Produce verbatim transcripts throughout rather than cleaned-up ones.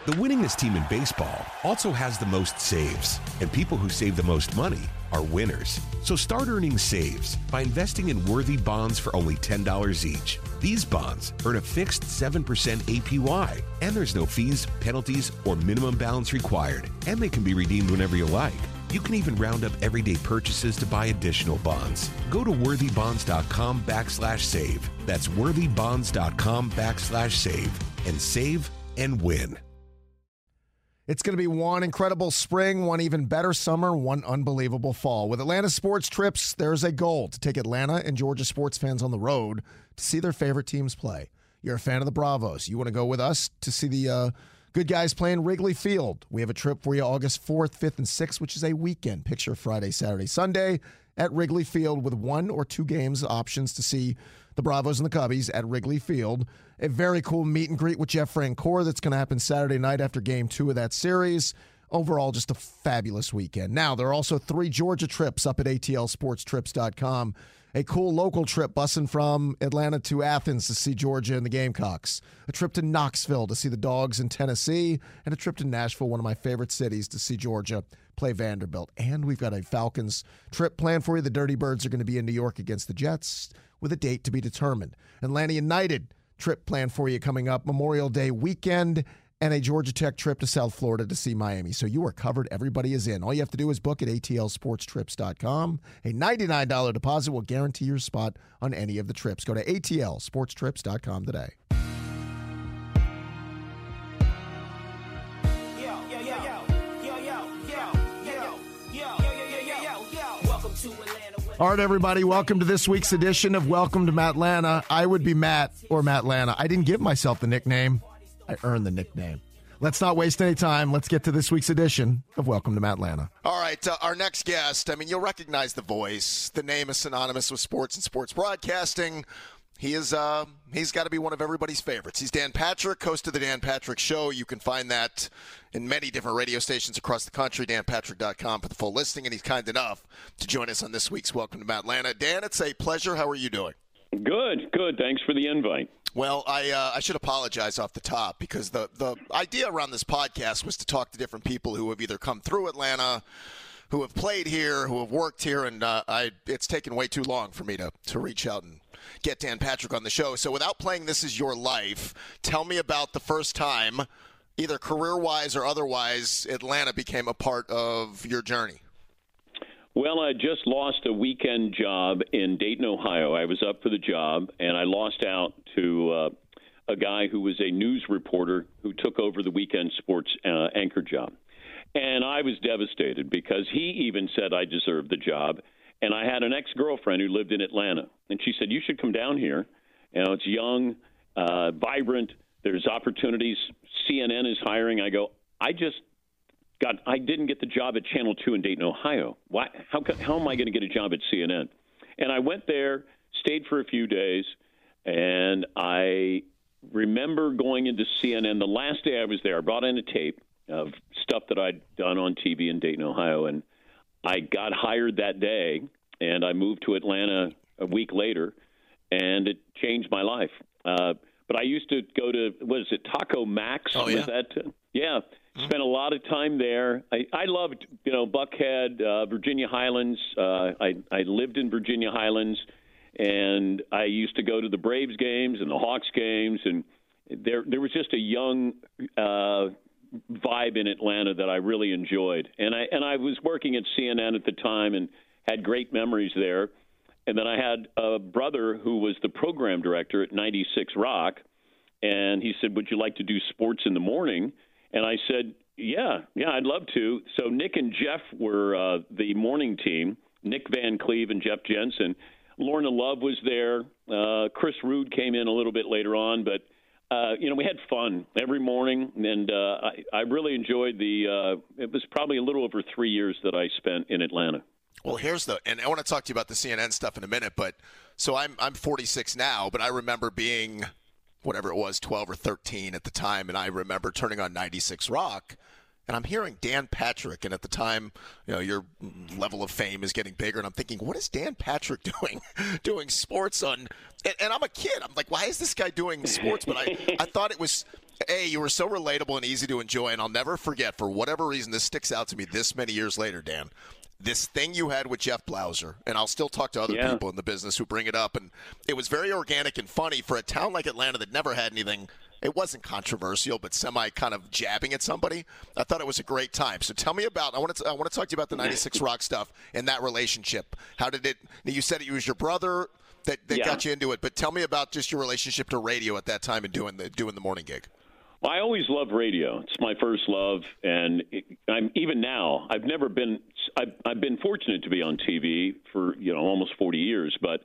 The winningest team in baseball also has the most saves, and people who save the most money are winners. So start earning saves by investing in worthy bonds for only ten dollars each. These bonds earn a fixed seven percent A P Y, and there's no fees, penalties, or minimum balance required, and they can be redeemed whenever you like. You can even round up everyday purchases to buy additional bonds. Go to worthybonds.com backslash save. That's worthybonds.com backslash save and save and win. It's going to be one incredible spring, one even better summer, one unbelievable fall. With Atlanta Sports Trips, there's a goal to take Atlanta and Georgia sports fans on the road to see their favorite teams play. You're a fan of the Bravos. You want to go with us to see the uh, good guys play in Wrigley Field. We have a trip for you August fourth, fifth, and sixth, which is a weekend. Picture Friday, Saturday, Sunday at Wrigley Field with one or two games options to see the Bravos and the Cubbies at Wrigley Field. A very cool meet and greet with Jeff Francoeur that's going to happen Saturday night after game two of that series. Overall, just a fabulous weekend. Now, there are also three Georgia trips up at A T L sports trips dot com. A cool local trip bussing from Atlanta to Athens to see Georgia and the Gamecocks. A trip to Knoxville to see the Dogs in Tennessee. And a trip to Nashville, one of my favorite cities, to see Georgia play Vanderbilt. And we've got a Falcons trip planned for you. The Dirty Birds are going to be in New York against the Jets with a date to be determined. Atlanta United trip planned for you coming up Memorial Day weekend, and a Georgia Tech trip to South Florida to see Miami. So you are covered. Everybody is in. All you have to do is book at A T L sports trips dot com. A ninety-nine dollars deposit will guarantee your spot on any of the trips. Go to A T L sports trips dot com today. All right, everybody, welcome to this week's edition of Welcome to Matlanta. I would be Matt or Matlanta. I didn't give myself the nickname. I earned the nickname. Let's not waste any time. Let's get to this week's edition of Welcome to Matlanta. All right, uh, our next guest, I mean, you'll recognize the voice. The name is synonymous with sports and sports broadcasting. He is, uh, he's got to be one of everybody's favorites. He's Dan Patrick, host of The Dan Patrick Show. You can find that in many different radio stations across the country, dan patrick dot com for the full listing. And he's kind enough to join us on this week's Welcome to Matlanta. Dan, it's a pleasure. How are you doing? Good, good. Thanks for the invite. Well, I uh, I should apologize off the top because the, the idea around this podcast was to talk to different people who have either come through Atlanta, who have played here, who have worked here, and uh, I it's taken way too long for me to, to reach out and get Dan Patrick on the show. So without playing This Is Your Life, tell me about the first time, either career-wise or otherwise, Atlanta became a part of your journey. Well, I just lost a weekend job in Dayton, Ohio. I was up for the job, and I lost out to uh, a guy who was a news reporter who took over the weekend sports uh, anchor job. And I was devastated because he even said I deserved the job. And I had an ex-girlfriend who lived in Atlanta, and she said, you should come down here. You know, it's young, uh, vibrant, there's opportunities. C N N is hiring. I go, I just got, I didn't get the job at Channel two in Dayton, Ohio. Why? How, how am I going to get a job at C N N? And I went there, stayed for a few days, and I remember going into C N N. The last day I was there, I brought in a tape of stuff that I'd done on T V in Dayton, Ohio, and I got hired that day, and I moved to Atlanta a week later, and it changed my life. Uh, but I used to go to, what is it, Taco Max? Oh, yeah. Was that, uh, yeah. Spent a lot of time there. I, I loved, you know, Buckhead, uh, Virginia Highlands. Uh, I, I lived in Virginia Highlands, and I used to go to the Braves games and the Hawks games, and there there was just a young uh, vibe in Atlanta that I really enjoyed. And I and I was working at C N N at the time and had great memories there. And then I had a brother who was the program director at ninety-six Rock, and he said, would you like to do sports in the morning? And I said, yeah, yeah, I'd love to. So Nick and Jeff were uh, the morning team, Nick Van Cleve and Jeff Jensen. Lorna Love was there. Uh, Chris Rude came in a little bit later on, but Uh, you know, we had fun every morning, and uh, I, I really enjoyed the uh, – it was probably a little over three years that I spent in Atlanta. Well, here's the – and I want to talk to you about the C N N stuff in a minute, but so I'm I'm forty-six now, but I remember being whatever it was, twelve or thirteen at the time, and I remember turning on ninety-six Rock, and I'm hearing Dan Patrick, and at the time, you know, your level of fame is getting bigger, and I'm thinking, what is Dan Patrick doing, doing sports on – and, and I'm a kid. I'm like, why is this guy doing sports? But I, I thought it was Hey, you were so relatable and easy to enjoy, and I'll never forget, for whatever reason, this sticks out to me this many years later, Dan. This thing you had with Jeff Blauser, and I'll still talk to other yeah. people in the business who bring it up, and it was very organic and funny for a town like Atlanta that never had anything. It wasn't controversial, but semi kind of jabbing at somebody. I thought it was a great time. So tell me about. I want to. I want to talk to you about the ninety-six Rock stuff and that relationship. How did it? You said it was your brother that, that yeah. got you into it, but tell me about just your relationship to radio at that time and doing the doing the morning gig. Well, I always loved radio. It's my first love, and it, I'm even now. I've never been. I've, I've been fortunate to be on T V for you know almost forty years, but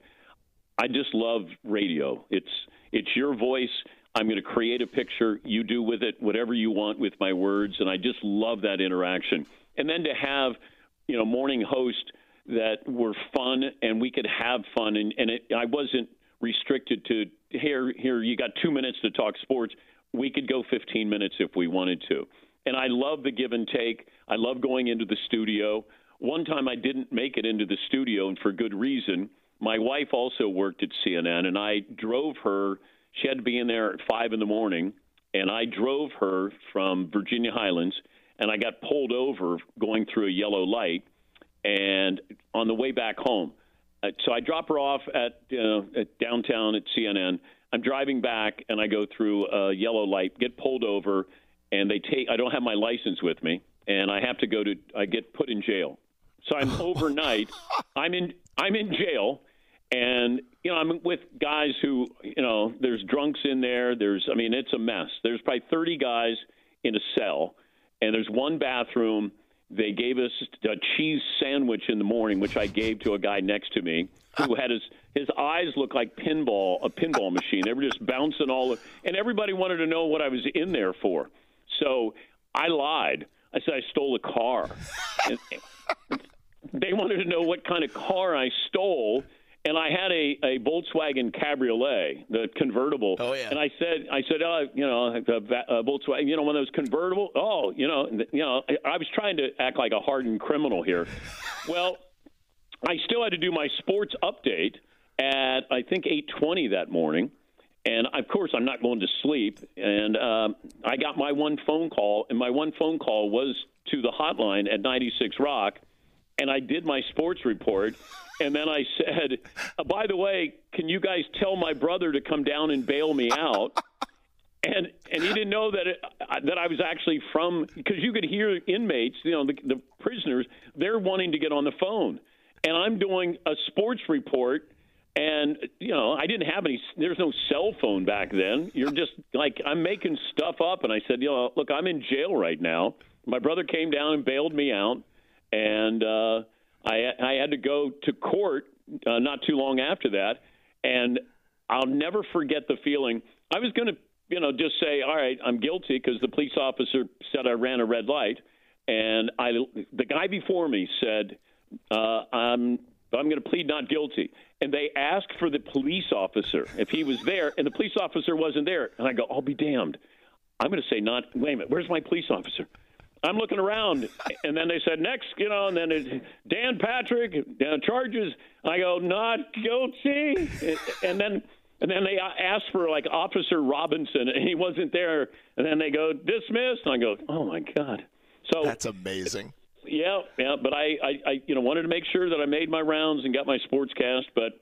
I just love radio. It's it's your voice. I'm going to create a picture. You do with it whatever you want with my words, and I just love that interaction. And then to have you know morning hosts that were fun, and we could have fun, and, and it, I wasn't restricted to here. Here you got two minutes to talk sports. We could go fifteen minutes if we wanted to. And I love the give and take. I love going into the studio. One time I didn't make it into the studio, and for good reason. My wife also worked at C N N, and I drove her. She had to be in there at five in the morning, and I drove her from Virginia Highlands, and I got pulled over going through a yellow light and on the way back home. Uh, so I drop her off at, uh, at downtown at C N N. I'm driving back, and I go through a yellow light, get pulled over, and they take. I don't have my license with me, and I have to go to. I get put in jail. So I'm overnight. I'm in. I'm in jail, and you know I'm with guys who you know. There's drunks in there. There's. I mean, it's a mess. There's probably thirty guys in a cell, and there's one bathroom. They gave us a cheese sandwich in the morning, which I gave to a guy next to me who had his his eyes look like pinball, a pinball machine. They were just bouncing all over, and everybody wanted to know what I was in there for. So I lied. I said I stole a car. And they wanted to know what kind of car I stole, and I had a, a Volkswagen Cabriolet, the convertible. Oh yeah. And I said, I said, uh, you know, a, a Volkswagen, you know, one of those convertible. Oh, you know, you know, I, I was trying to act like a hardened criminal here. Well, I still had to do my sports update at I think eight twenty that morning, and of course I'm not going to sleep. And um, I got my one phone call, and my one phone call was to the hotline at ninety-six Rock. And I did my sports report, and then I said, oh, by the way, can you guys tell my brother to come down and bail me out? And and he didn't know that it, that I was actually from, because you could hear inmates, you know, the, the prisoners, they're wanting to get on the phone. And I'm doing a sports report, and, you know, I didn't have any, there's no cell phone back then. You're just like, I'm making stuff up. And I said, you know, look, I'm in jail right now. My brother came down and bailed me out. And uh, I, I had to go to court uh, not too long after that, and I'll never forget the feeling. I was going to, you know, just say, all right, I'm guilty because the police officer said I ran a red light, and I, the guy before me said, uh, I'm, I'm going to plead not guilty. And they asked for the police officer if he was there, and the police officer wasn't there. And I go, I'll be damned. I'm going to say not. Wait a minute, where's my police officer? I'm looking around, and then they said, next, you know, and then it's Dan Patrick, uh, charges. I go, not guilty. And then and then they asked for, like, Officer Robinson, and he wasn't there. And then they go, dismissed. And I go, oh, my God. So that's amazing. Yeah, yeah, but I, I, I you know, wanted to make sure that I made my rounds and got my sports cast. But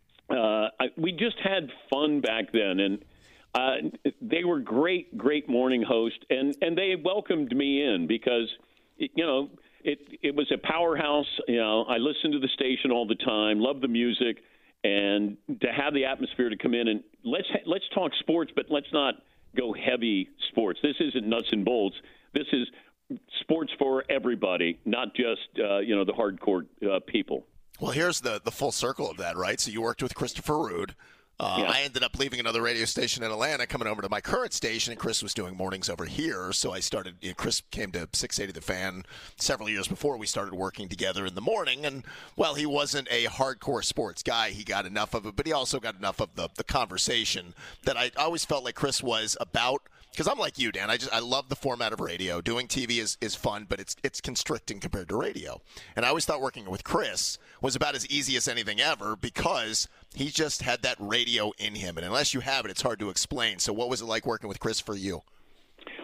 uh, I, we just had fun back then, and Uh, they were great, great morning hosts, and, and they welcomed me in because, it, you know, it it was a powerhouse. You know, I listened to the station all the time, loved the music, and to have the atmosphere to come in and let's let's talk sports, but let's not go heavy sports. This isn't nuts and bolts. This is sports for everybody, not just uh, you know the hardcore uh, people. Well, here's the the full circle of that, right? So you worked with Christopher Ruud. Uh, yeah. I ended up leaving another radio station in Atlanta, coming over to my current station, and Chris was doing mornings over here. So I started, you know, Chris came to six eighty The Fan several years before we started working together in the morning. And, well, he wasn't a hardcore sports guy. He got enough of it, but he also got enough of the, the conversation that I always felt like Chris was about. Because I'm like you, Dan. I just I love the format of radio. Doing T V is, is fun, but it's it's constricting compared to radio. And I always thought working with Chris was about as easy as anything ever because he just had that radio in him. And unless you have it, it's hard to explain. So what was it like working with Chris for you?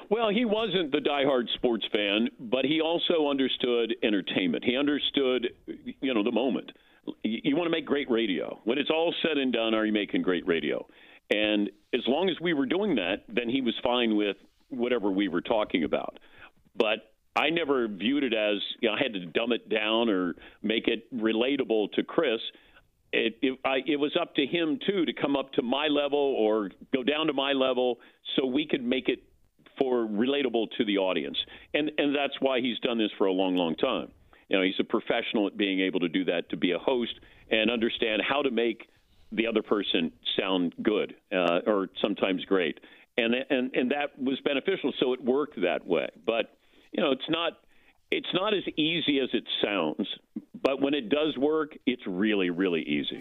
Well, he wasn't the diehard sports fan, but he also understood entertainment. He understood, you know, the moment. You want to make great radio. When it's all said and done, are you making great radio? And as long as we were doing that, then he was fine with whatever we were talking about. But I never viewed it as, you know, I had to dumb it down or make it relatable to Chris. It, it, I, it was up to him, too, to come up to my level or go down to my level so we could make it for relatable to the audience. And and that's why he's done this for a long, long time. You know, he's a professional at being able to do that, to be a host and understand how to make the other person sound good uh, or sometimes great. And, and and that was beneficial, so it worked that way. But, you know, it's not it's not as easy as it sounds. But when it does work, it's really, really easy.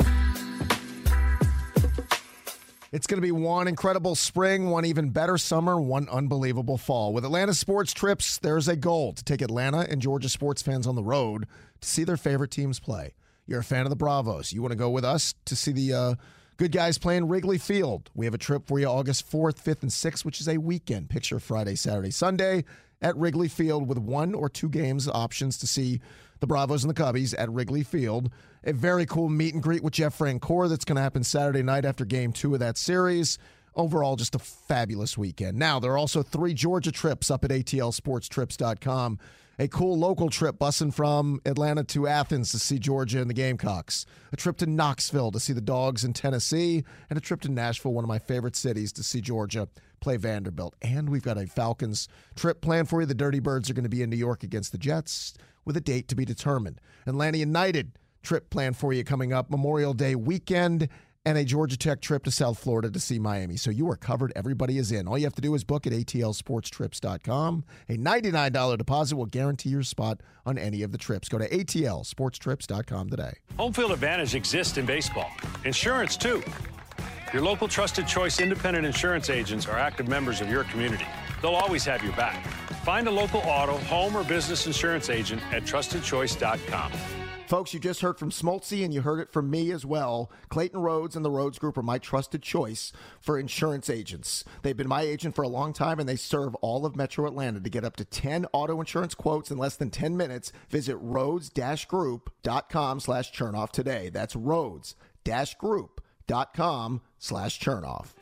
It's going to be one incredible spring, one even better summer, one unbelievable fall. With Atlanta Sports Trips, there's a goal to take Atlanta and Georgia sports fans on the road to see their favorite teams play. You're a fan of the Bravos. You want to go with us to see the uh, good guys play in Wrigley Field. We have a trip for you August fourth, fifth, and sixth, which is a weekend. Picture Friday, Saturday, Sunday at Wrigley Field with one or two games options to see the Bravos and the Cubbies at Wrigley Field. A very cool meet and greet with Jeff Francoeur that's going to happen Saturday night after game two of that series. Overall, just a fabulous weekend. Now, there are also three Georgia trips up at A T L sports trips dot com. A cool local trip bussing from Atlanta to Athens to see Georgia and the Gamecocks. A trip to Knoxville to see the Dogs in Tennessee. And a trip to Nashville, one of my favorite cities, to see Georgia play Vanderbilt. And we've got a Falcons trip planned for you. The Dirty Birds are going to be in New York against the Jets with a date to be determined. Atlanta United trip planned for you coming up Memorial Day weekend, and a Georgia Tech trip to South Florida to see Miami. So you are covered. Everybody is in. All you have to do is book at A T L sports trips dot com. A ninety-nine dollars deposit will guarantee your spot on any of the trips. Go to A T L sports trips dot com today. Home field advantage exists in baseball. Insurance, too. Your local Trusted Choice independent insurance agents are active members of your community. They'll always have your back. Find a local auto, home, or business insurance agent at trusted choice dot com. Folks, you just heard from Smoltzy, and you heard it from me as well. Clayton Rhodes and the Rhodes Group are my trusted choice for insurance agents. They've been my agent for a long time, and they serve all of Metro Atlanta. To get up to ten auto insurance quotes in less than ten minutes, visit rhodes dash group dot com slash Chernoff today. That's rhodes dash group dot com slash Chernoff.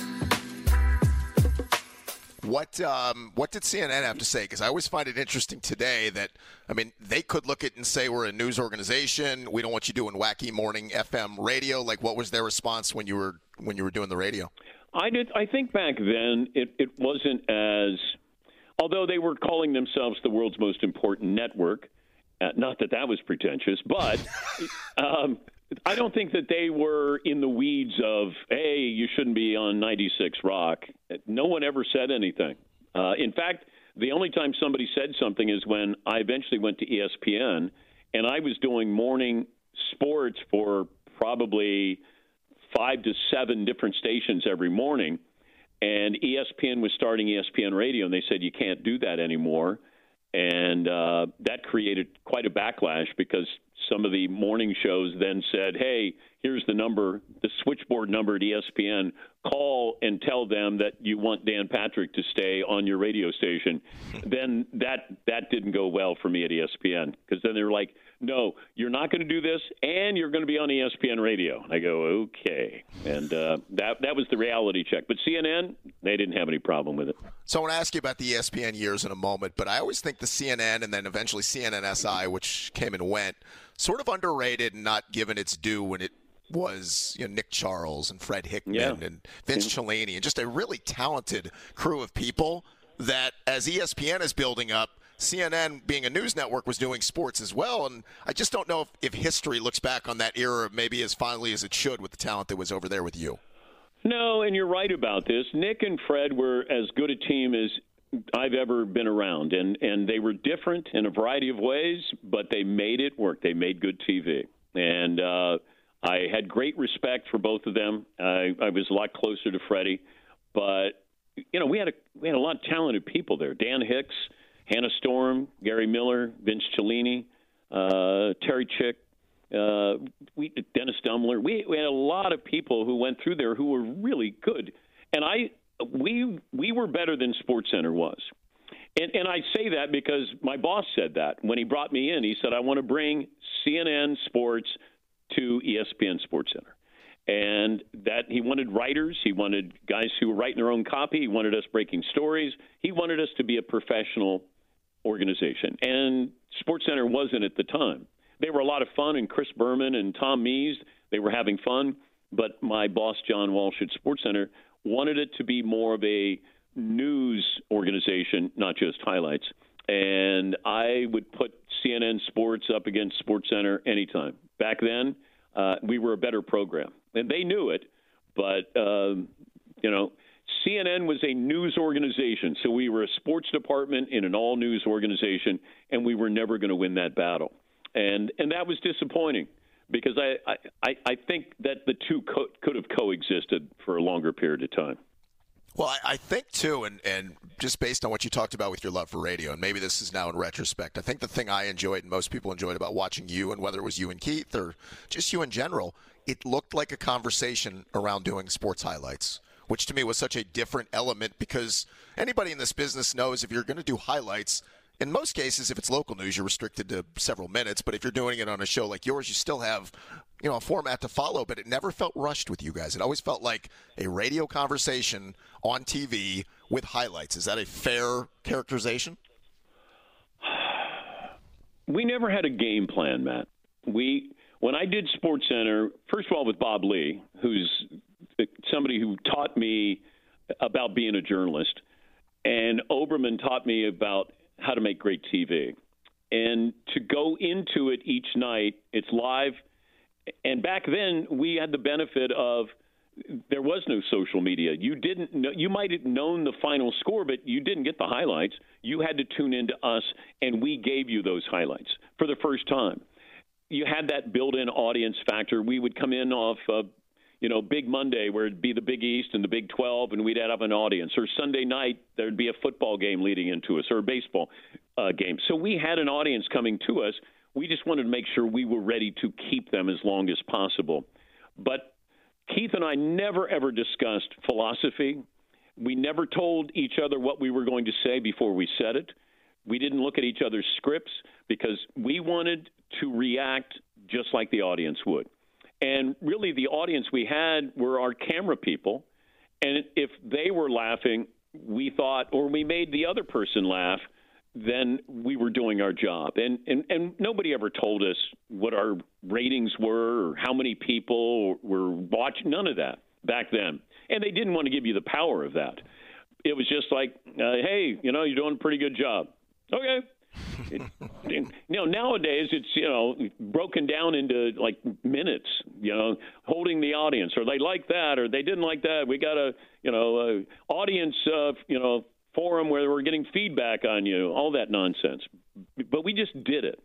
What um, what did C N N have to say? Because I always find it interesting today that, I mean, they could look at it and say we're a news organization. We don't want you doing wacky morning F M radio. Like, what was their response when you were when you were doing the radio? I did. I think back then it, it wasn't as, although they were calling themselves the world's most important network. Uh, not that that was pretentious, but um, I don't think that they were in the weeds of, hey, you shouldn't be on ninety-six Rock. No one ever said anything. Uh, in fact, the only time somebody said something is when I eventually went to E S P N, and I was doing morning sports for probably five to seven different stations every morning, and E S P N was starting E S P N Radio, and they said you can't do that anymore. And uh, that created quite a backlash because some of the morning shows then said, hey, here's the number, the switchboard number at E S P N. Call and tell them that you want Dan Patrick to stay on your radio station. Then that that didn't go well for me at E S P N because then they were like, no, you're not going to do this, and you're going to be on E S P N radio. And I go, okay. And uh, that that was the reality check. But C N N, they didn't have any problem with it. So I want to ask you about the E S P N years in a moment, but I always think the C N N and then eventually C N N S I, which came and went, sort of underrated and not given its due when it was, you know, Nick Charles and Fred Hickman yeah. and Vince yeah. Cellini and just a really talented crew of people that as E S P N is building up, C N N, being a news network, was doing sports as well. And I just don't know if, if history looks back on that era maybe as fondly as it should with the talent that was over there with you. No, and you're right about this. Nick and Fred were as good a team as I've ever been around, and, and they were different in a variety of ways, but they made it work. They made good T V. And uh, I had great respect for both of them. I, I was a lot closer to Freddie. But, you know, we had a we had a lot of talented people there. Dan Hicks, Hannah Storm, Gary Miller, Vince Cellini, uh, Terry Chick, uh, we, Dennis Dumbler. We, we had a lot of people who went through there who were really good. And I we we were better than SportsCenter was. And, and I say that because my boss said that when he brought me in. He said, I want to bring C N N Sports to E S P N SportsCenter. And that he wanted writers. He wanted guys who were writing their own copy. He wanted us breaking stories. He wanted us to be a professional organization. And SportsCenter wasn't at the time. They were a lot of fun, and Chris Berman and Tom Mees, they were having fun. But my boss, John Walsh at SportsCenter, wanted it to be more of a news organization, not just highlights. And I would put C N N Sports up against SportsCenter anytime. Back then, uh, we were a better program. And they knew it, but, um, you know, C N N was a news organization. So we were a sports department in an all-news organization, and we were never going to win that battle. And and that was disappointing because I, I, I think that the two co- could have coexisted for a longer period of time. Well, I, I think, too, and, and just based on what you talked about with your love for radio, and maybe this is now in retrospect, I think the thing I enjoyed and most people enjoyed about watching you, and whether it was you and Keith or just you in general, it looked like a conversation around doing sports highlights, which to me was such a different element because anybody in this business knows if you're going to do highlights, in most cases, if it's local news, you're restricted to several minutes. But if you're doing it on a show like yours, you still have, you know, a format to follow. But it never felt rushed with you guys. It always felt like a radio conversation on T V with highlights. Is that a fair characterization? We never had a game plan, Matt. We when I did SportsCenter, first of all, with Bob Lee, who's somebody who taught me about being a journalist, and Oberman taught me about how to make great T V. And to go into it each night, it's live. And back then, we had the benefit of there was no social media. You didn't know, you might have known the final score, but you didn't get the highlights. You had to tune into us, and we gave you those highlights for the first time. You had that built-in audience factor. We would come in off of, you know, Big Monday, where it'd be the Big East and the Big twelve, and we'd have an audience. Or Sunday night, there'd be a football game leading into us, or a baseball uh, game. So we had an audience coming to us. We just wanted to make sure we were ready to keep them as long as possible. But Keith and I never, ever discussed philosophy. We never told each other what we were going to say before we said it. We didn't look at each other's scripts because we wanted to react just like the audience would. And really, the audience we had were our camera people. And if they were laughing, we thought, or we made the other person laugh, then we were doing our job. And, and, and nobody ever told us what our ratings were or how many people were watching. None of that back then. And they didn't want to give you the power of that. It was just like, uh, hey, you know, you're doing a pretty good job. Okay. It, you know, nowadays it's, you know, broken down into like minutes, you know, holding the audience, or they like that, or they didn't like that. We got a, you know, a audience, uh, you know, forum where we're getting feedback on you, all that nonsense. But we just did it,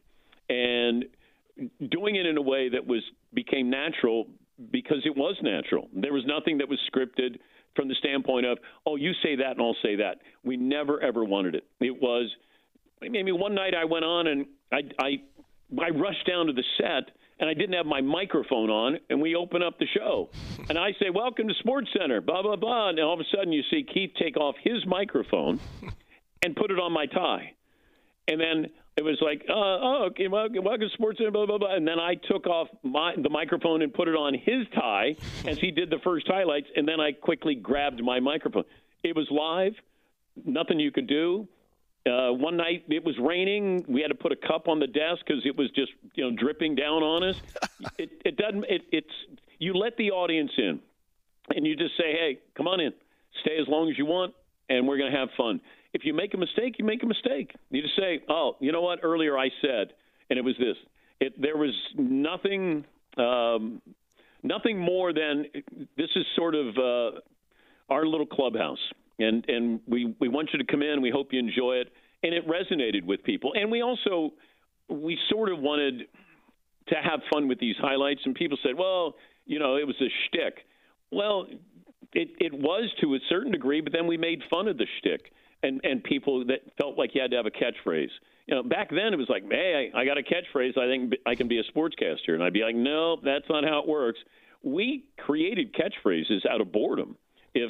and doing it in a way that was became natural because it was natural. There was nothing that was scripted from the standpoint of, oh, you say that and I'll say that. We never, ever wanted it. It was, maybe one night I went on and I, I, I rushed down to the set and I didn't have my microphone on, and we open up the show. And I say, welcome to SportsCenter, blah, blah, blah. And all of a sudden you see Keith take off his microphone and put it on my tie. And then it was like, uh, oh, okay, welcome, welcome to SportsCenter, blah, blah, blah. And then I took off my, the microphone and put it on his tie as he did the first highlights, and then I quickly grabbed my microphone. It was live, nothing you could do. Uh, one night it was raining. We had to put a cup on the desk because it was just, you know, dripping down on us. It, it doesn't. It, it's you let the audience in, and you just say, "Hey, come on in, stay as long as you want, and we're going to have fun." If you make a mistake, you make a mistake. You just say, "Oh, you know what? Earlier I said, and it was this." It there was nothing, um, nothing more than this is sort of uh, our little clubhouse. And and we, we want you to come in. We hope you enjoy it. And it resonated with people. And we also, we sort of wanted to have fun with these highlights. And people said, well, you know, it was a shtick. Well, it, it was to a certain degree, but then we made fun of the shtick. And, and people that felt like you had to have a catchphrase. You know, back then it was like, hey, I, I got a catchphrase. I think I can be a sportscaster. And I'd be like, no, that's not how it works. We created catchphrases out of boredom. If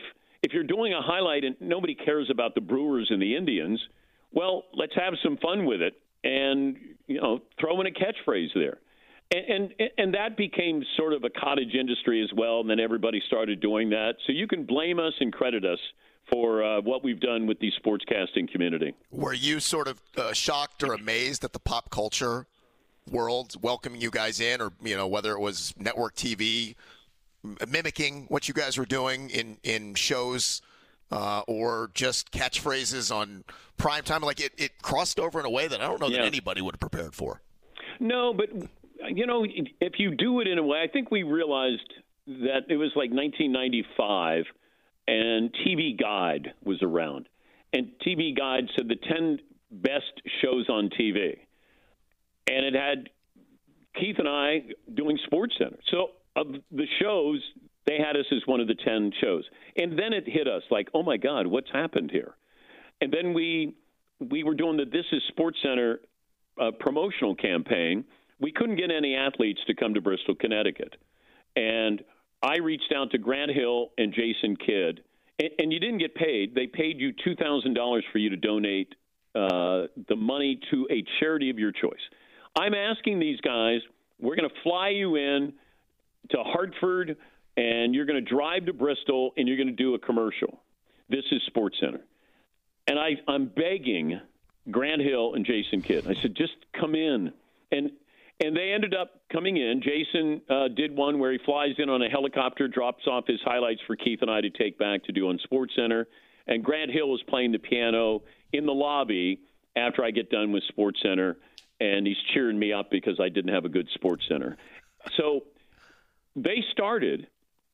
if you're doing a highlight and nobody cares about the Brewers and the Indians, well, let's have some fun with it and, you know, throw in a catchphrase there. And, and and that became sort of a cottage industry as well, and then everybody started doing that. So you can blame us and credit us for uh, what we've done with the sportscasting community. Were you sort of uh, shocked or amazed at the pop culture world welcoming you guys in, or, you know, whether it was network T V mimicking what you guys were doing in, in shows uh, or just catchphrases on primetime? Like, it, it crossed over in a way that I don't know yeah. that anybody would have prepared for. No, but... You know, if you do it in a way, I think we realized that it was like nineteen ninety-five, and T V Guide was around. And T V Guide said the ten best shows on T V. And it had Keith and I doing SportsCenter. So of the shows, they had us as one of the ten shows. And then it hit us like, oh, my God, what's happened here? And then we we were doing the This Is SportsCenter uh, promotional campaign. We couldn't get any athletes to come to Bristol, Connecticut. And I reached out to Grant Hill and Jason Kidd, and, and you didn't get paid. They paid you two thousand dollars for you to donate uh, the money to a charity of your choice. I'm asking these guys, we're going to fly you in to Hartford, and you're going to drive to Bristol, and you're going to do a commercial. This is SportsCenter. And I, I'm begging Grant Hill and Jason Kidd. I said, just come in. And And they ended up coming in. Jason uh, did one where he flies in on a helicopter, drops off his highlights for Keith and I to take back to do on SportsCenter. And Grant Hill was playing the piano in the lobby after I get done with SportsCenter, and he's cheering me up because I didn't have a good SportsCenter. So they started,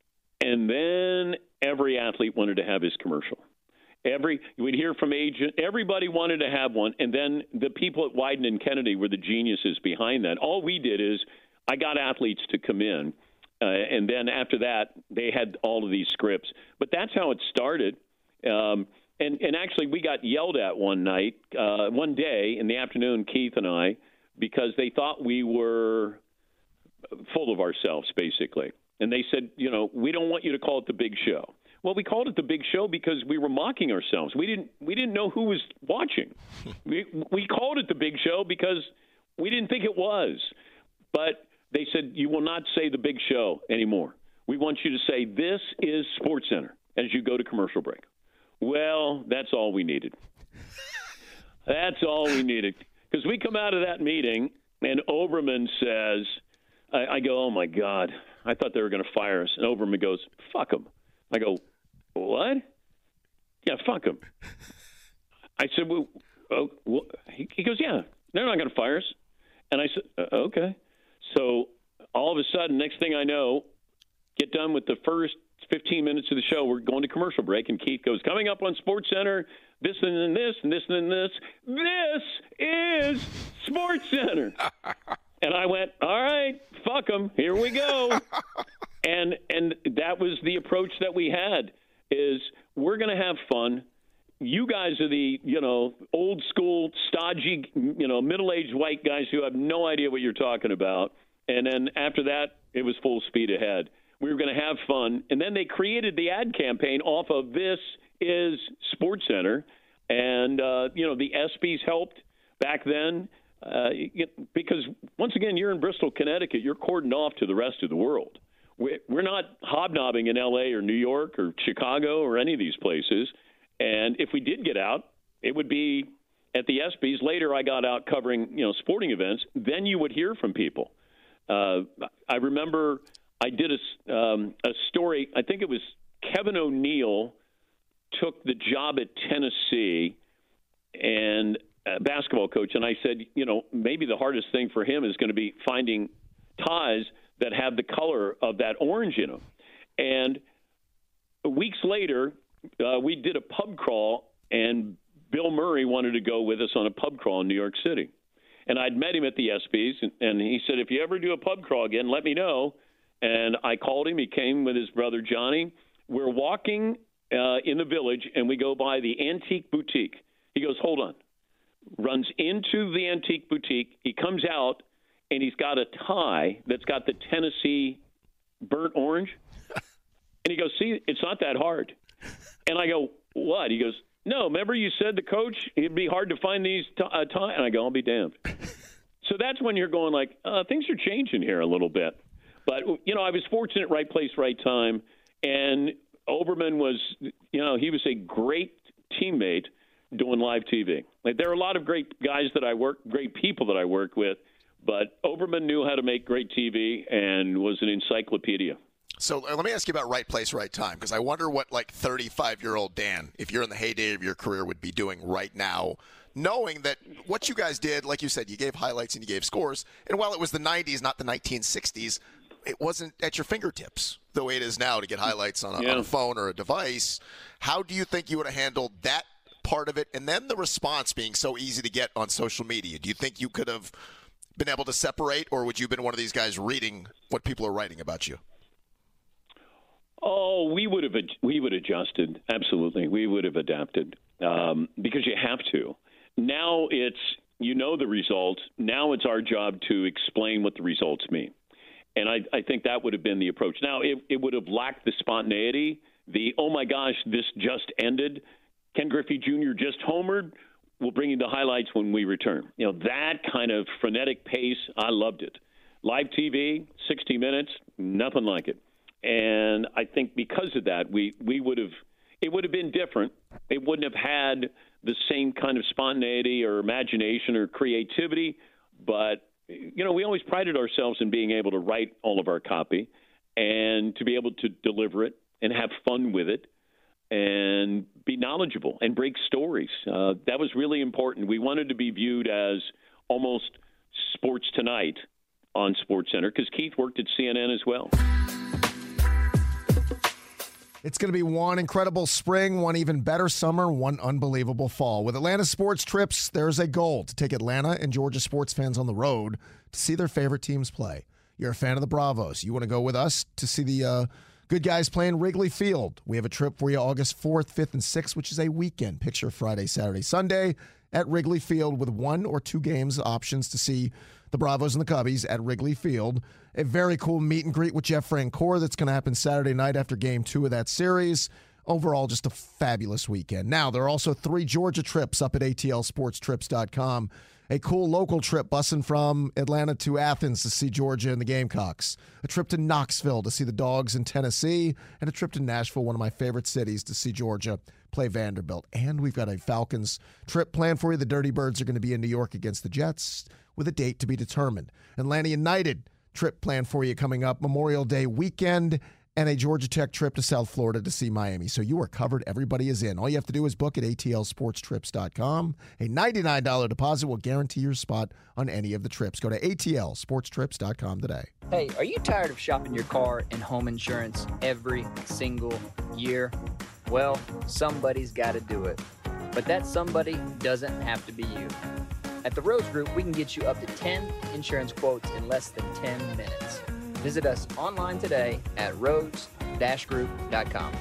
and then every athlete wanted to have his commercial. Every we'd hear from agent. Everybody wanted to have one, and then the people at Wieden and Kennedy were the geniuses behind that. All we did is I got athletes to come in, uh, and then after that they had all of these scripts. But that's how it started. Um, and and actually, we got yelled at one night, uh, one day in the afternoon, Keith and I, because they thought we were full of ourselves, basically. And they said, you know, we don't want you to call it the Big Show. Well, we called it the Big Show because we were mocking ourselves. We didn't we didn't know who was watching. we we called it the Big Show because we didn't think it was. But they said, you will not say the Big Show anymore. We want you to say, this is SportsCenter as you go to commercial break. Well, that's all we needed. That's all we needed. Because we come out of that meeting, and Oberman says, I, I go, oh, my God, I thought they were going to fire us. And Oberman goes, fuck them. I go, what? Yeah, fuck them. I said, well, oh, well, he, he goes, yeah, they're not going to fire us. And I said, uh, okay. So all of a sudden, next thing I know, get done with the first fifteen minutes of the show, we're going to commercial break, and Keith goes, coming up on SportsCenter, this and then this and this and then this. This is SportsCenter. And I went, all right, fuck them. Here we go. And and that was the approach that we had, is we're going to have fun. You guys are the, you know, old school, stodgy, you know, middle-aged white guys who have no idea what you're talking about. And then after that, it was full speed ahead. We were going to have fun. And then they created the ad campaign off of This Is SportsCenter. And, uh, you know, the ESPYs helped back then. Uh, because, once again, you're in Bristol, Connecticut. You're cordoned off to the rest of the world. We're not hobnobbing in L A or New York or Chicago or any of these places. And if we did get out, it would be at the ESPYs. Later, I got out covering, you know, sporting events. Then you would hear from people. Uh, I remember I did a, um, a story. I think it was Kevin O'Neill took the job at Tennessee and a basketball coach. And I said, you know, maybe the hardest thing for him is going to be finding ties that have the color of that orange in them. And weeks later, uh, we did a pub crawl, and Bill Murray wanted to go with us on a pub crawl in New York City. And I'd met him at the ESPYs, and, and he said, if you ever do a pub crawl again, let me know. And I called him. He came with his brother Johnny. We're walking uh, in the village, and we go by the Antique Boutique. He goes, hold on. Runs into the Antique Boutique. He comes out, and he's got a tie that's got the Tennessee burnt orange. And he goes, see, it's not that hard. And I go, what? He goes, no, remember you said the coach, it'd be hard to find these t- uh, time. And I go, I'll be damned. So that's when you're going like, uh, things are changing here a little bit. But, you know, I was fortunate, right place, right time. And Olbermann was, you know, he was a great teammate doing live T V. Like, there are a lot of great guys that I work, great people that I work with, but Olbermann knew how to make great T V and was an encyclopedia. So uh, let me ask you about right place, right time, because I wonder what, like, thirty-five-year-old Dan, if you're in the heyday of your career, would be doing right now, knowing that what you guys did, like you said, you gave highlights and you gave scores, and while it was the nineties, not the nineteen sixties, it wasn't at your fingertips the way it is now to get highlights on a, yeah. on a phone or a device. How do you think you would have handled that part of it, and then the response being so easy to get on social media? Do you think you could have been able to separate, or would you have been one of these guys reading what people are writing about you? Oh, we would have we would have adjusted. Absolutely, we would have adapted um, because you have to. Now it's you know the results. Now it's our job to explain what the results mean, and I, I think that would have been the approach. Now it, it would have lacked the spontaneity. The oh my gosh, this just ended. Ken Griffey Junior just homered. We'll bring you the highlights when we return. You know that kind of frenetic pace. I loved it. Live T V, sixty minutes, nothing like it. And I think because of that, we, we would have it would have been different. It wouldn't have had the same kind of spontaneity or imagination or creativity. But, you know, we always prided ourselves in being able to write all of our copy and to be able to deliver it and have fun with it and be knowledgeable and break stories. Uh, that was really important. We wanted to be viewed as almost Sports Tonight on SportsCenter because Keith worked at C N N as well. It's going to be one incredible spring, one even better summer, one unbelievable fall. With Atlanta Sports Trips, there's a goal to take Atlanta and Georgia sports fans on the road to see their favorite teams play. You're a fan of the Bravos. You want to go with us to see the uh, good guys playing Wrigley Field. We have a trip for you August fourth, fifth, and sixth, which is a weekend. Picture Friday, Saturday, Sunday at Wrigley Field with one or two games options to see the Bravos and the Cubbies at Wrigley Field. A very cool meet and greet with Jeff Francoeur that's going to happen Saturday night after game two of that series. Overall, just a fabulous weekend. Now, there are also three Georgia trips up at A T L sports trips dot com. A cool local trip bussing from Atlanta to Athens to see Georgia and the Gamecocks. A trip to Knoxville to see the Dogs in Tennessee. And a trip to Nashville, one of my favorite cities, to see Georgia play Vanderbilt. And we've got a Falcons trip planned for you. The Dirty Birds are going to be in New York against the Jets with a date to be determined. Atlanta United trip planned for you coming up Memorial Day weekend, and a Georgia Tech trip to South Florida to see Miami. So you are covered. Everybody is in. All you have to do is book at A T L sports trips dot com. A ninety-nine dollars deposit will guarantee your spot on any of the trips. Go to A T L sports trips dot com today. Hey, are you tired of shopping your car and home insurance every single year? Well, somebody's got to do it. But that somebody doesn't have to be you. At the Rose Group, we can get you up to ten insurance quotes in less than ten minutes. Visit us online today at rose dash group dot com.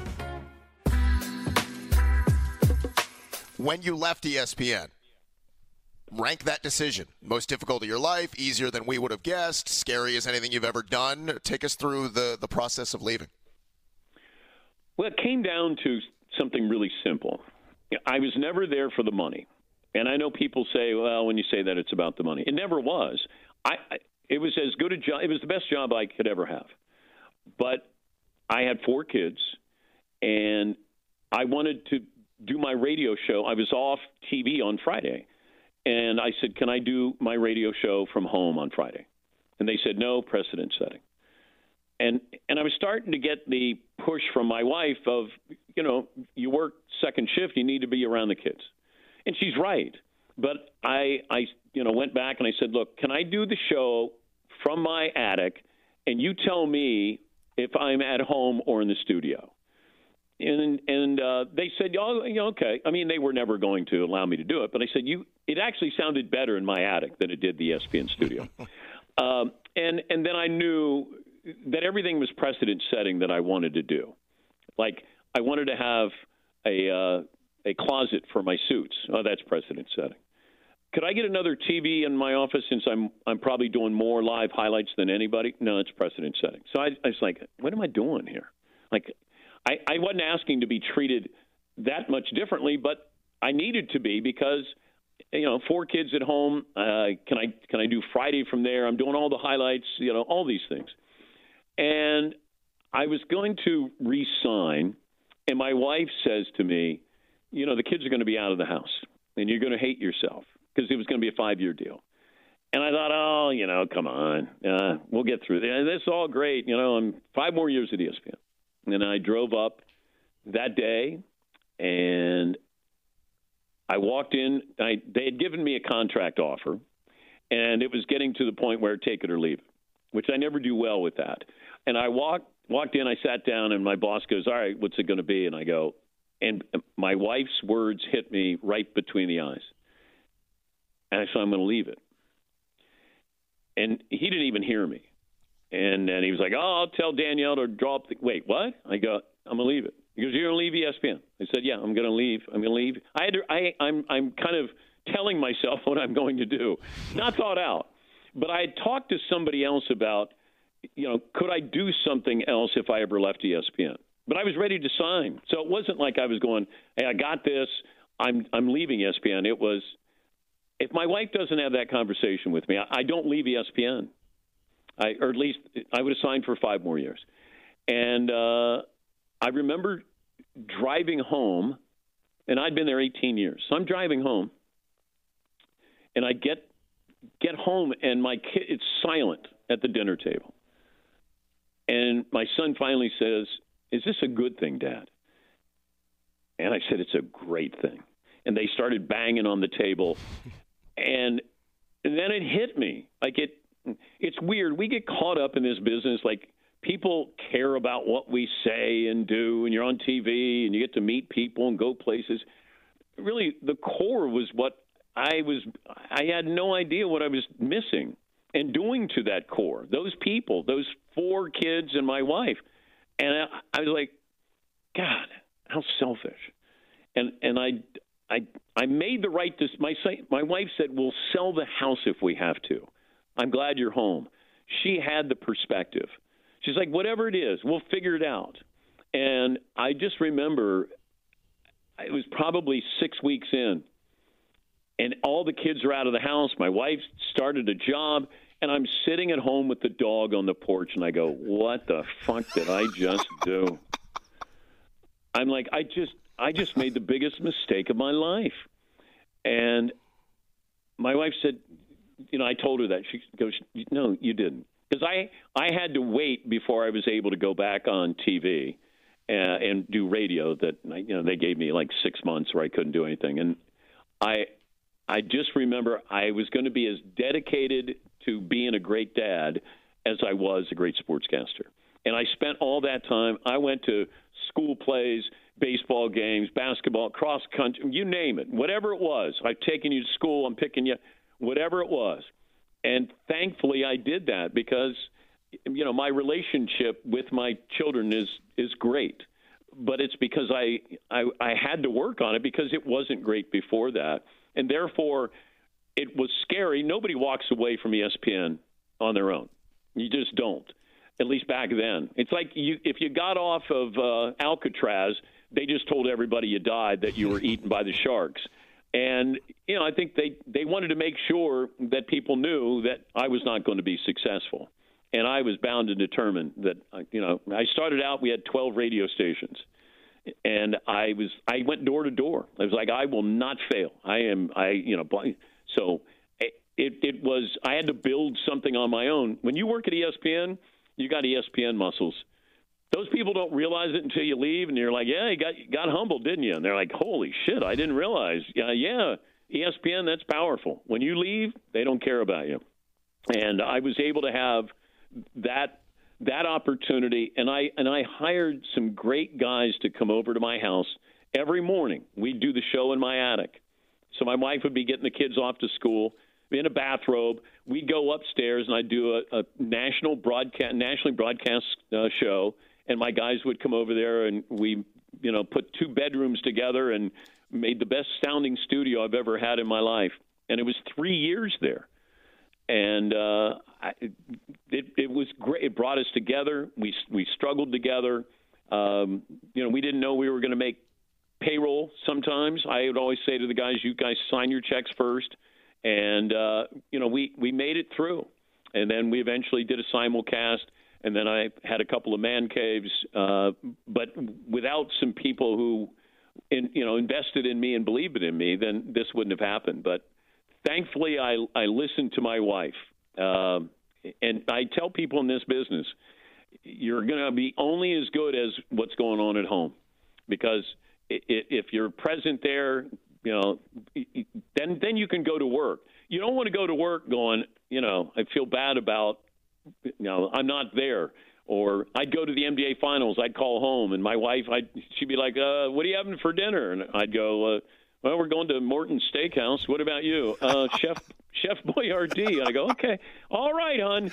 When you left E S P N, rank that decision. Most difficult of your life, easier than we would have guessed, scary as anything you've ever done. Take us through the, the process of leaving. Well, it came down to something really simple. I was never there for the money. And I know people say, well, when you say that, it's about the money. It never was. I, I it was as good a job. It was the best job I could ever have. But I had four kids, and I wanted to do my radio show. I was off T V on Friday, and I said, can I do my radio show from home on Friday? And they said, no, precedent setting. And and I was starting to get the push from my wife of, you know, you work second shift, you need to be around the kids. And she's right. But I, I, you know, went back and I said, look, can I do the show from my attic, and you tell me if I'm at home or in the studio? And and uh, they said, oh, you know, okay. I mean, they were never going to allow me to do it. But I said, you. It actually sounded better in my attic than it did the E S P N studio. um, and and then I knew that everything was precedent setting that I wanted to do. Like I wanted to have a uh, a closet for my suits. Oh, that's precedent setting. Could I get another T V in my office since I'm I'm probably doing more live highlights than anybody? No, it's precedent setting. So I, I was like, what am I doing here? Like, I, I wasn't asking to be treated that much differently, but I needed to be because, you know, four kids at home. Uh, can I can I do Friday from there? I'm doing all the highlights, you know, all these things. And I was going to re-sign, and my wife says to me, you know, the kids are going to be out of the house, and you're going to hate yourself because it was going to be a five-year deal. And I thought, oh, you know, come on, uh, we'll get through this. This is all great, you know. I'm five more years at E S P N, and I drove up that day, and I walked in. I, they had given me a contract offer, and it was getting to the point where take it or leave it, which I never do well with that. And I walked walked in, I sat down, and my boss goes, all right, what's it going to be? And I go, and my wife's words hit me right between the eyes. And I said, I'm going to leave it. And he didn't even hear me. And then he was like, oh, I'll tell Danielle to drop the – wait, what? I go, I'm going to leave it. He goes, you're going to leave E S P N? I said, yeah, I'm going to leave. I'm going to leave. I had to, I, I'm, I'm kind of telling myself what I'm going to do. Not thought out. But I had talked to somebody else about, you know, could I do something else if I ever left E S P N? But I was ready to sign. So it wasn't like I was going, hey, I got this. I'm I'm leaving E S P N. It was, if my wife doesn't have that conversation with me, I, I don't leave E S P N. I, or at least I would have signed for five more years. And uh, I remember driving home, and I'd been there eighteen years. So I'm driving home, and I get get home, and my kid, it's silent at the dinner table. And my son finally says, is this a good thing, Dad? And I said, it's a great thing. And they started banging on the table. And, and then it hit me. Like it, it's weird. We get caught up in this business. Like people care about what we say and do. And you're on T V and you get to meet people and go places. Really, the core was what I was, I had no idea what I was missing and doing to that core. Those people, those four kids and my wife. And I, I was like, God, how selfish. And and I I I made the right decision. My my wife said, we'll sell the house if we have to. I'm glad you're home. She had the perspective. She's like, whatever it is, we'll figure it out. And I just remember it was probably six weeks in, and all the kids are out of the house. My wife started a job. And I'm sitting at home with the dog on the porch, and I go, what the fuck did I just do? I'm like, I just I just made the biggest mistake of my life. And my wife said, you know, I told her that. She goes, no, you didn't. Because I, I had to wait before I was able to go back on T V uh, and do radio that, you know, they gave me like six months where I couldn't do anything. And I I just remember I was going to be as dedicated to being a great dad as I was a great sportscaster. And I spent all that time. I went to school plays, baseball games, basketball, cross country, you name it, whatever it was. I've taken you to school. I'm picking you, whatever it was. And thankfully I did that because, you know, my relationship with my children is, is great. But it's because I, I, I had to work on it because it wasn't great before that. And therefore, it was scary. Nobody walks away from E S P N on their own. You just don't, at least back then. It's like you, if you got off of uh, Alcatraz, they just told everybody you died, that you were eaten by the sharks. And, you know, I think they, they wanted to make sure that people knew that I was not going to be successful. And I was bound and determined that, you know, I started out, we had twelve radio stations. And I was, I went door to door. I was like, I will not fail. I am, I, you know, so it, it was, I had to build something on my own. When you work at E S P N, you got E S P N muscles. Those people don't realize it until you leave, and you're like, yeah, you got, you got humbled, didn't you? And they're like, holy shit, I didn't realize. Yeah, yeah, E S P N, that's powerful. When you leave, they don't care about you. And I was able to have that that opportunity, and I and I hired some great guys to come over to my house every morning. We'd do the show in my attic. So my wife would be getting the kids off to school in a bathrobe. We'd go upstairs, and I'd do a, a national broadcast, nationally broadcast uh, show, and my guys would come over there, and we, you know, put two bedrooms together and made the best sounding studio I've ever had in my life. And it was three years there. And uh, I, it, it was great. It brought us together. We we struggled together. Um, you know, we didn't know we were going to make payroll sometimes. I would always say to the guys, you guys sign your checks first. And, uh, you know, we, we made it through. And then we eventually did a simulcast. And then I had a couple of man caves. Uh, but without some people who, in, you know, invested in me and believed in me, then this wouldn't have happened. But thankfully, I, I listened to my wife. Uh, and I tell people in this business, you're going to be only as good as what's going on at home. Because if you're present there, you know, then then you can go to work. You don't want to go to work going, you know, I feel bad about, you know, I'm not there. Or I'd go to the N B A Finals. I'd call home, and my wife, I'd, she'd be like, uh, what are you having for dinner? And I'd go, uh, well, we're going to Morton's Steakhouse. What about you? Uh, Chef Chef Boyardee. And I go, okay, all right, hon.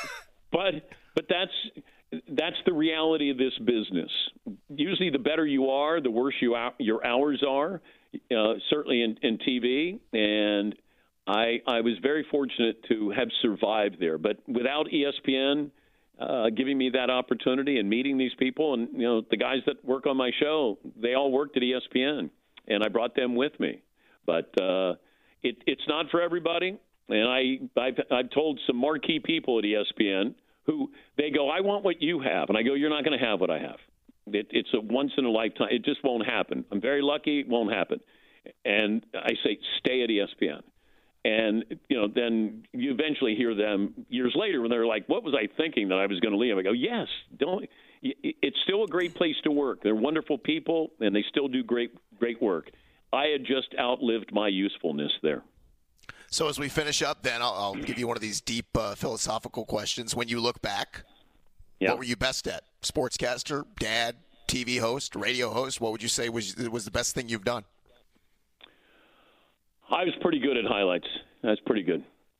But but that's that's the reality of this business. Usually the better you are, the worse you your hours are, uh, certainly in, in T V. And I I was very fortunate to have survived there. But without E S P N uh, giving me that opportunity and meeting these people, and, you know, the guys that work on my show, they all worked at E S P N, and I brought them with me. But uh, it, it's not for everybody. And I, I've, I've told some marquee people at E S P N who they go, I want what you have. And I go, you're not going to have what I have. It, it's a once in a lifetime. It just won't happen. I'm very lucky. It won't happen. And I say, stay at E S P N. And, you know, then you eventually hear them years later when they're like, what was I thinking that I was going to leave? I go, yes, don't. It's still a great place to work. They're wonderful people, and they still do great, great work. I had just outlived my usefulness there. So as we finish up, then I'll, I'll give you one of these deep uh, philosophical questions. When you look back, yeah. What were you best at? Sportscaster, dad, T V host, radio host? What would you say was was the best thing you've done? I was pretty good at highlights. That's pretty good.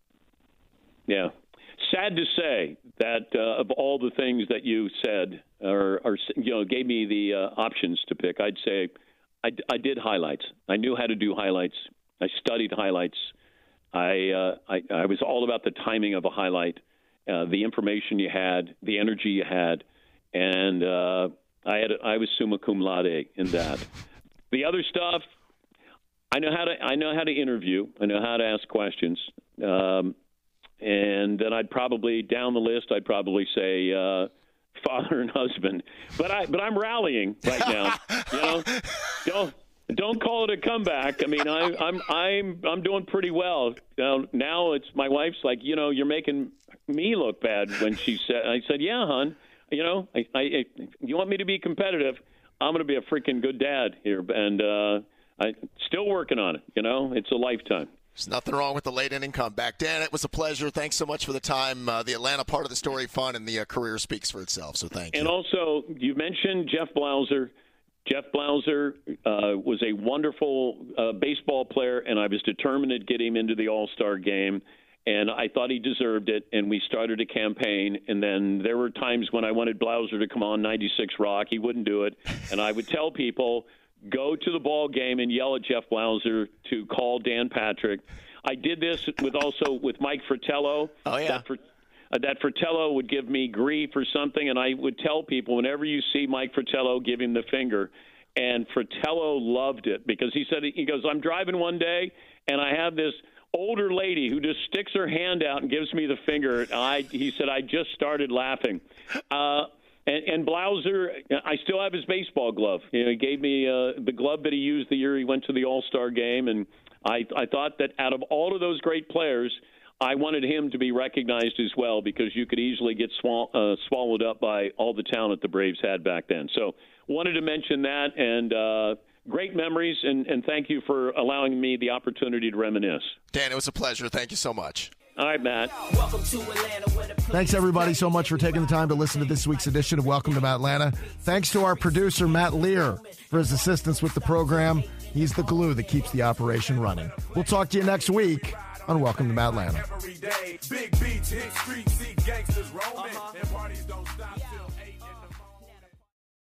Yeah. Sad to say that uh, of all the things that you said, or, or you know, gave me the uh, options to pick, I'd say I, I did highlights. I knew how to do highlights. I studied highlights. I, uh, I I was all about the timing of a highlight, uh, the information you had, the energy you had, and uh, I had I was summa cum laude in that. The other stuff, I know how to I know how to interview. I know how to ask questions, um, and then I'd probably down the list. I'd probably say uh, father and husband. But I but I'm rallying right now. You know, don't. Don't call it a comeback. I mean, I, I'm I'm I'm doing pretty well. Now, now it's my wife's like, you know, you're making me look bad when she said. I said, yeah, hon. You know, I, I you want me to be competitive? I'm going to be a freaking good dad here, and uh, I still working on it. You know, it's a lifetime. There's nothing wrong with the late inning comeback. Dan, it was a pleasure. Thanks so much for the time. Uh, the Atlanta part of the story, fun, and the uh, career speaks for itself. So thank you. And also, you mentioned Jeff Blauser. Jeff Blauser uh, was a wonderful uh, baseball player, and I was determined to get him into the All-Star game, and I thought he deserved it, and we started a campaign, and then there were times when I wanted Blauser to come on ninety-six Rock. He wouldn't do it, and I would tell people, go to the ball game and yell at Jeff Blauser to call Dan Patrick. I did this with also with Mike Fratello. Oh, yeah. That, for, uh, that Fratello would give me grief or something, and I would tell people, whenever you see Mike Fratello, give him the finger. And Fratello loved it because he said, he goes, I'm driving one day, and I have this older lady who just sticks her hand out and gives me the finger. I, he said, I just started laughing. Uh, and, and Blauser, I still have his baseball glove. You know, he gave me uh, the glove that he used the year he went to the All-Star game, and I, I thought that out of all of those great players, I wanted him to be recognized as well because you could easily get swall- uh, swallowed up by all the talent the Braves had back then. So wanted to mention that, and uh, great memories, and, and thank you for allowing me the opportunity to reminisce. Dan, it was a pleasure. Thank you so much. All right, Matt. Thanks, everybody, so much for taking the time to listen to this week's edition of Welcome to Matt Atlanta. Thanks to our producer, Matt Lear, for his assistance with the program. He's the glue that keeps the operation running. We'll talk to you next week on Welcome to Matt Atlanta. Big beats, hit streets, see gangsters roaming, and parties don't stop till eight in the morning.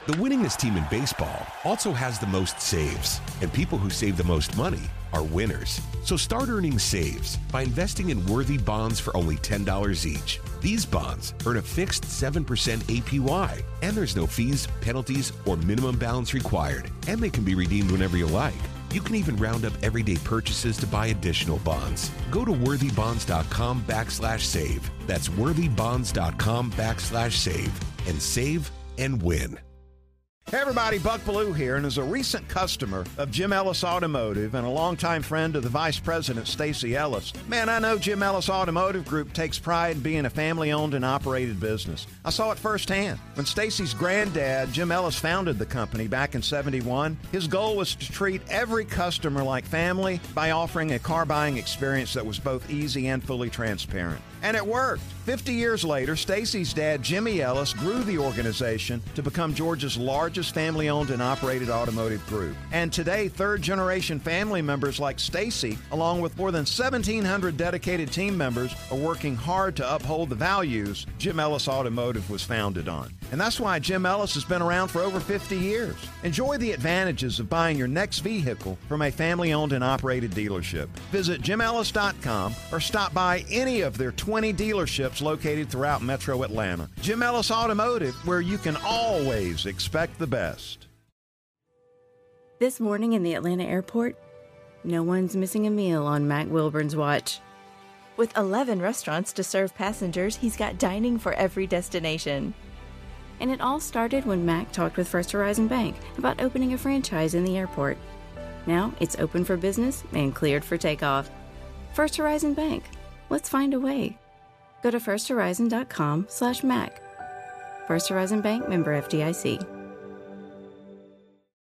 The winningest team in baseball also has the most saves, and people who save the most money are winners. So start earning saves by investing in worthy bonds for only ten dollars each. These bonds earn a fixed seven percent A P Y, and there's no fees, penalties, or minimum balance required, and they can be redeemed whenever you like. You can even round up everyday purchases to buy additional bonds. Go to worthybonds.com backslash save. That's worthybonds.com backslash save and save and win. Hey everybody, Buck Bellew here, and as a recent customer of Jim Ellis Automotive and a longtime friend of the Vice President, Stacy Ellis, man, I know Jim Ellis Automotive Group takes pride in being a family-owned and operated business. I saw it firsthand. When Stacy's granddad, Jim Ellis, founded the company back in seventy-one, his goal was to treat every customer like family by offering a car buying experience that was both easy and fully transparent. And it worked. Fifty years later, Stacy's dad, Jimmy Ellis, grew the organization to become Georgia's largest family-owned and operated automotive group. And today, third-generation family members like Stacy, along with more than seventeen hundred dedicated team members, are working hard to uphold the values Jim Ellis Automotive was founded on. And that's why Jim Ellis has been around for over fifty years. Enjoy the advantages of buying your next vehicle from a family-owned and operated dealership. Visit jim ellis dot com or stop by any of their twenty dealerships located throughout Metro Atlanta. Jim Ellis Automotive, where you can always expect the best. This morning in the Atlanta airport, no one's missing a meal on Mac Wilburn's watch. With eleven restaurants to serve passengers, he's got dining for every destination. And it all started when Mac talked with First Horizon Bank about opening a franchise in the airport. Now it's open for business and cleared for takeoff. First Horizon Bank. Let's find a way. Go to first horizon dot com slash Mac. First Horizon Bank, member F D I C.